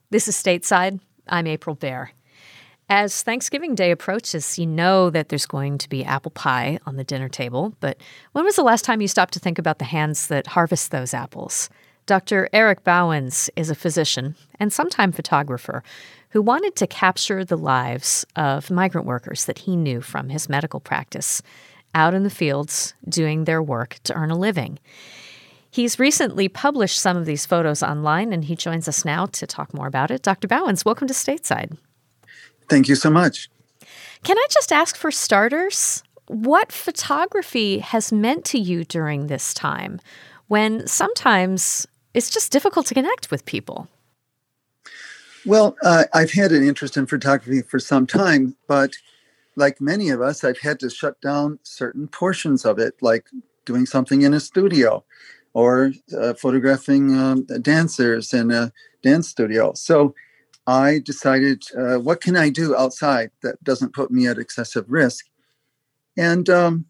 This is Stateside. I'm April Baer. As Thanksgiving Day approaches, you know that there's going to be apple pie on the dinner table, but when was the last time you stopped to think about the hands that harvest those apples? Dr. Eric Bauwens is a physician and sometime photographer who wanted to capture the lives of migrant workers that he knew from his medical practice out in the fields doing their work to earn a living. He's recently published some of these photos online, and he joins us now to talk more about it. Dr. Bauwens, welcome to Stateside. Thank you so much. Can I just ask, for starters, what photography has meant to you during this time when sometimes it's just difficult to connect with people? Well, I've had an interest in photography for some time, but like many of us, I've had to shut down certain portions of it, like doing something in a studio or photographing dancers in a dance studio. So I decided, what can I do outside that doesn't put me at excessive risk? And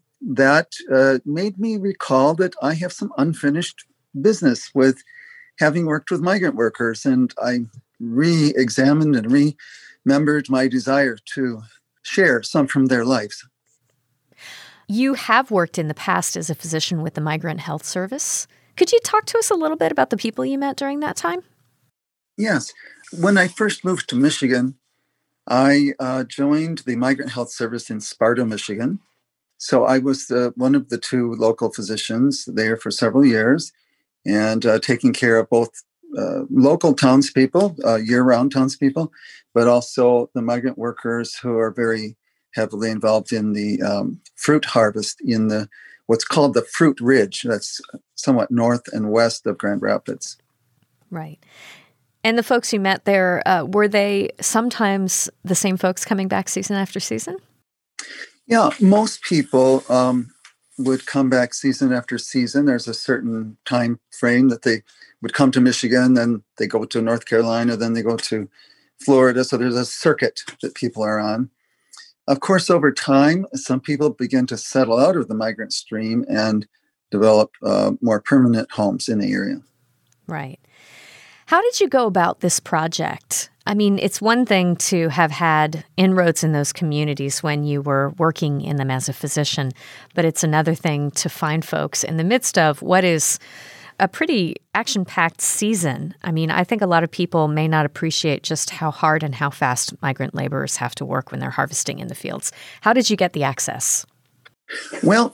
that made me recall that I have some unfinished business with having worked with migrant workers. And I re-examined and remembered my desire to share some from their lives. You have worked in the past as a physician with the Migrant Health Service. Could you talk to us a little bit about the people you met during that time? Yes. When I first moved to Michigan, I joined the Migrant Health Service in Sparta, Michigan. So I was one of the two local physicians there for several years and taking care of both local townspeople, year-round townspeople, but also the migrant workers who are very heavily involved in the fruit harvest in what's called the Fruit Ridge. That's somewhat north and west of Grand Rapids. Right. And the folks you met there, were they sometimes the same folks coming back season after season? Yeah, most people would come back season after season. There's a certain time frame that they would come to Michigan, then they go to North Carolina, then they go to Florida. So there's a circuit that people are on. Of course, over time, some people begin to settle out of the migrant stream and develop more permanent homes in the area. Right. How did you go about this project? I mean, it's one thing to have had inroads in those communities when you were working in them as a physician, but it's another thing to find folks in the midst of what is a pretty action-packed season. I mean, I think a lot of people may not appreciate just how hard and how fast migrant laborers have to work when they're harvesting in the fields. How did you get the access? Well,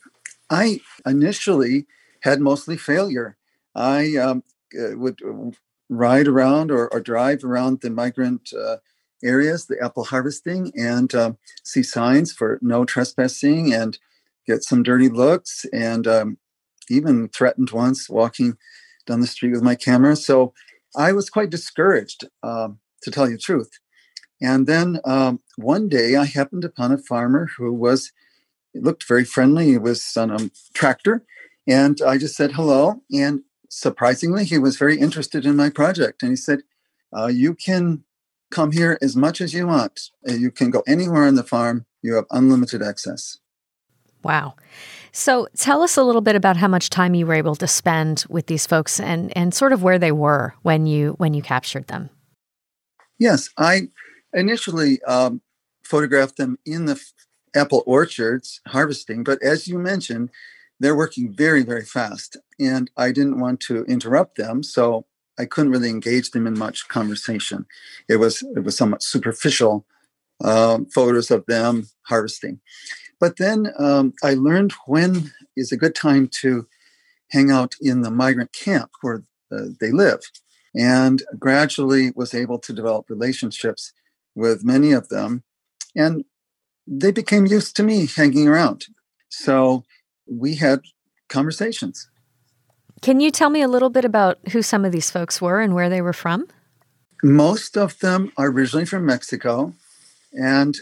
I initially had mostly failure. I would ride around or drive around the migrant areas, the apple harvesting, and see signs for no trespassing and get some dirty looks, and even threatened once walking down the street with my camera. So I was quite discouraged, to tell you the truth. And then one day I happened upon a farmer who looked very friendly. He was on a tractor, and I just said hello. And surprisingly, he was very interested in my project. And he said, you can come here as much as you want. You can go anywhere on the farm. You have unlimited access. Wow. So tell us a little bit about how much time you were able to spend with these folks and sort of where they were when you captured them. Yes, I initially photographed them in the apple orchards harvesting. But as you mentioned, they're working very, very fast. And I didn't want to interrupt them, so I couldn't really engage them in much conversation. It was somewhat superficial photos of them harvesting. But then I learned when is a good time to hang out in the migrant camp where they live, and gradually was able to develop relationships with many of them. And they became used to me hanging around. So we had conversations. Can you tell me a little bit about who some of these folks were and where they were from? Most of them are originally from Mexico and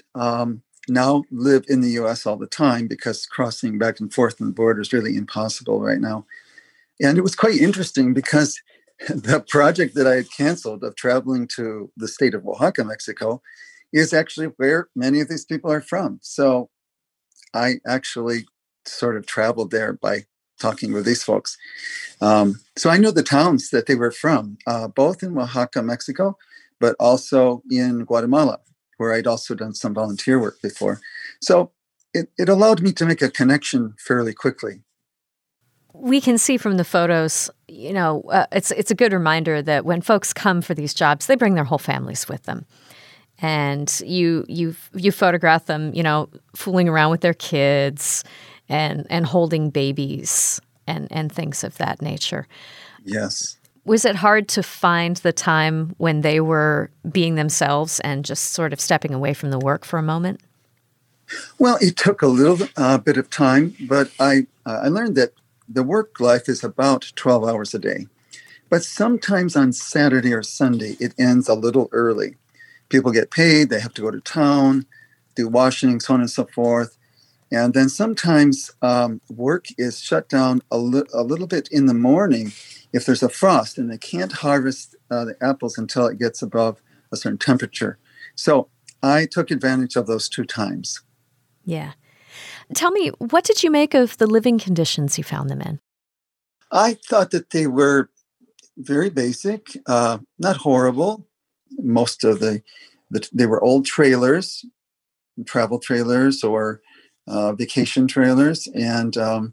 now live in the U.S. all the time because crossing back and forth on the border is really impossible right now. And it was quite interesting because the project that I had canceled of traveling to the state of Oaxaca, Mexico, is actually where many of these people are from. So I actually sort of traveled there by talking with these folks. So I know the towns that they were from, both in Oaxaca, Mexico, but also in Guatemala, where I'd also done some volunteer work before. So it allowed me to make a connection fairly quickly. We can see from the photos, it's a good reminder that when folks come for these jobs, they bring their whole families with them. And you photograph them, fooling around with their kids and holding babies and things of that nature. Yes. Was it hard to find the time when they were being themselves and just sort of stepping away from the work for a moment? Well, it took a little bit of time, but I learned that the work life is about 12 hours a day. But sometimes on Saturday or Sunday, it ends a little early. People get paid, they have to go to town, do washing, so on and so forth. And then sometimes work is shut down a little bit in the morning if there's a frost and they can't harvest the apples until it gets above a certain temperature. So I took advantage of those two times. Yeah. Tell me, what did you make of the living conditions you found them in? I thought that they were very basic, not horrible. Most of they were old trailers, travel trailers or vacation trailers, and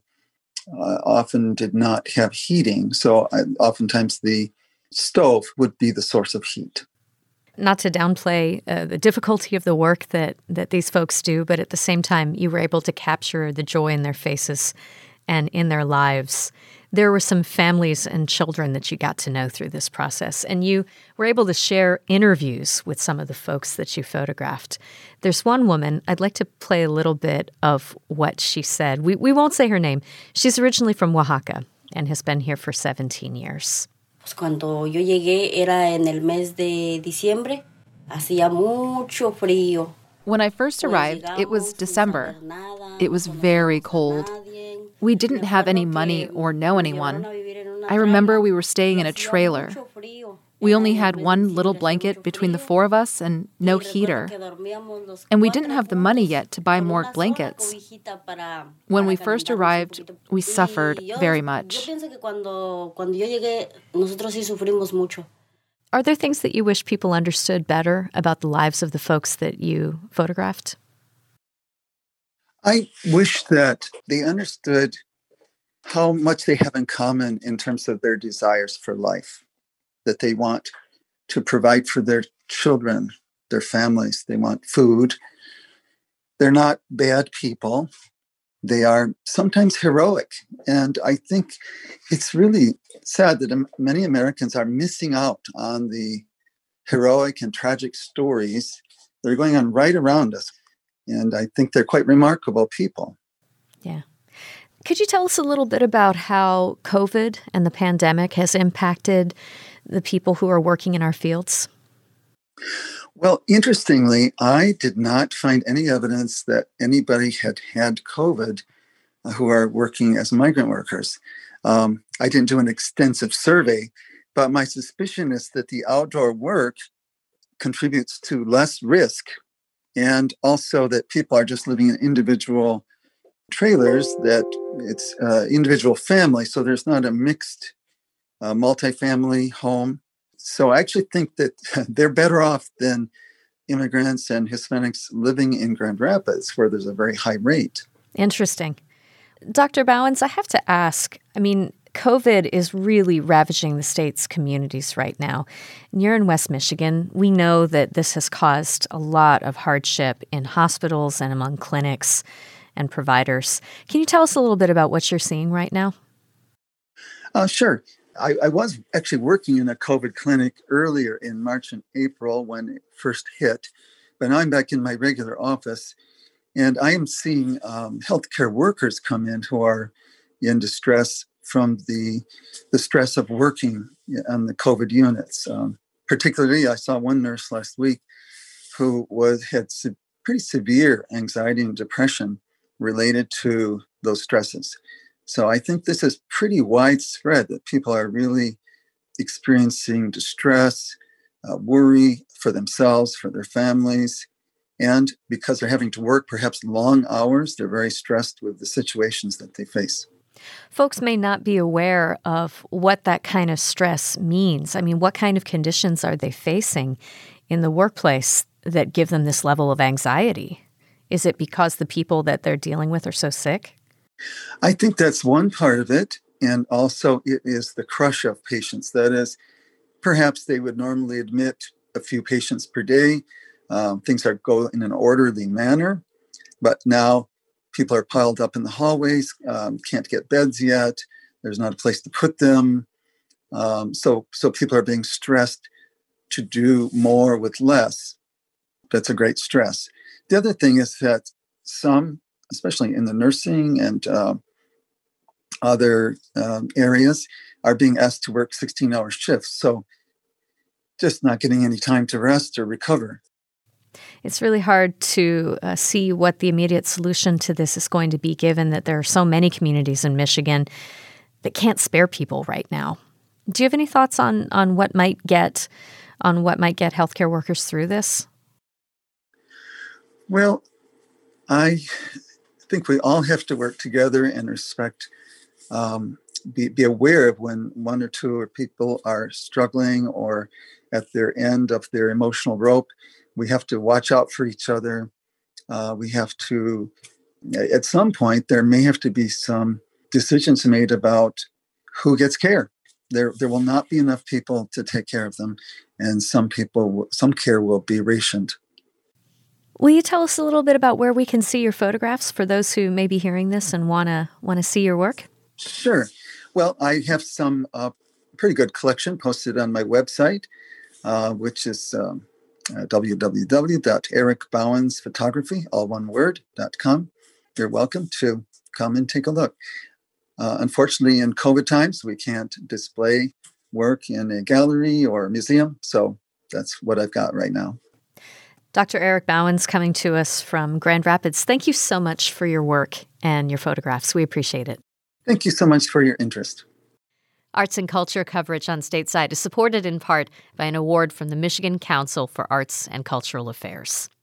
often did not have heating. So oftentimes the stove would be the source of heat. Not to downplay the difficulty of the work that these folks do, but at the same time, you were able to capture the joy in their faces and in their lives. There were some families and children that you got to know through this process, and you were able to share interviews with some of the folks that you photographed. There's one woman, I'd like to play a little bit of what she said. We won't say her name. She's originally from Oaxaca and has been here for 17 years. Cuando yo llegué era en el mes de diciembre, hacía mucho frío. When I first arrived, it was December. It was very cold. We didn't have any money or know anyone. I remember we were staying in a trailer. We only had one little blanket between the four of us and no heater. And we didn't have the money yet to buy more blankets. When we first arrived, we suffered very much. Are there things that you wish people understood better about the lives of the folks that you photographed? I wish that they understood how much they have in common in terms of their desires for life, that they want to provide for their children, their families. They want food. They're not bad people. They are sometimes heroic. And I think it's really sad that many Americans are missing out on the heroic and tragic stories that are going on right around us. And I think they're quite remarkable people. Yeah. Could you tell us a little bit about how COVID and the pandemic has impacted the people who are working in our fields? Well, interestingly, I did not find any evidence that anybody had COVID who are working as migrant workers. I didn't do an extensive survey, but my suspicion is that the outdoor work contributes to less risk, and also that people are just living in individual trailers, that it's individual family, so there's not a mixed multifamily home. So I actually think that they're better off than immigrants and Hispanics living in Grand Rapids, where there's a very high rate. Interesting. Dr. Bowens, I have to ask, COVID is really ravaging the state's communities right now. And you're in West Michigan. We know that this has caused a lot of hardship in hospitals and among clinics and providers. Can you tell us a little bit about what you're seeing right now? Sure. I was actually working in a COVID clinic earlier in March and April when it first hit, but now I'm back in my regular office, and I am seeing healthcare workers come in who are in distress from the stress of working on the COVID units. Particularly, I saw one nurse last week who had pretty severe anxiety and depression related to those stresses. So I think this is pretty widespread, that people are really experiencing distress, worry for themselves, for their families. And because they're having to work perhaps long hours, they're very stressed with the situations that they face. Folks may not be aware of what that kind of stress means. I mean, what kind of conditions are they facing in the workplace that give them this level of anxiety? Is it because the people that they're dealing with are so sick? I think that's one part of it. And also it is the crush of patients. That is, perhaps they would normally admit a few patients per day. Things go in an orderly manner. But now people are piled up in the hallways, can't get beds yet. There's not a place to put them. So people are being stressed to do more with less. That's a great stress. The other thing is that some, especially in the nursing and other areas, are being asked to work 16-hour shifts. So just not getting any time to rest or recover. It's really hard to see what the immediate solution to this is going to be, given that there are so many communities in Michigan that can't spare people right now. Do you have any thoughts on what might get healthcare workers through this? Well, I think we all have to work together and respect, be aware of when one or two people are struggling or at their end of their emotional rope. We have to watch out for each other. We have to, at some point, there may have to be some decisions made about who gets care. There will not be enough people to take care of them, and some care will be rationed. Will you tell us a little bit about where we can see your photographs for those who may be hearing this and want to see your work? Sure. Well, I have some pretty good collection posted on my website, which is www.ericbowensphotography.com. You're welcome to come and take a look. Unfortunately, in COVID times, we can't display work in a gallery or a museum, so that's what I've got right now. Dr. Eric Bowens coming to us from Grand Rapids. Thank you so much for your work and your photographs. We appreciate it. Thank you so much for your interest. Arts and culture coverage on Stateside is supported in part by an award from the Michigan Council for Arts and Cultural Affairs.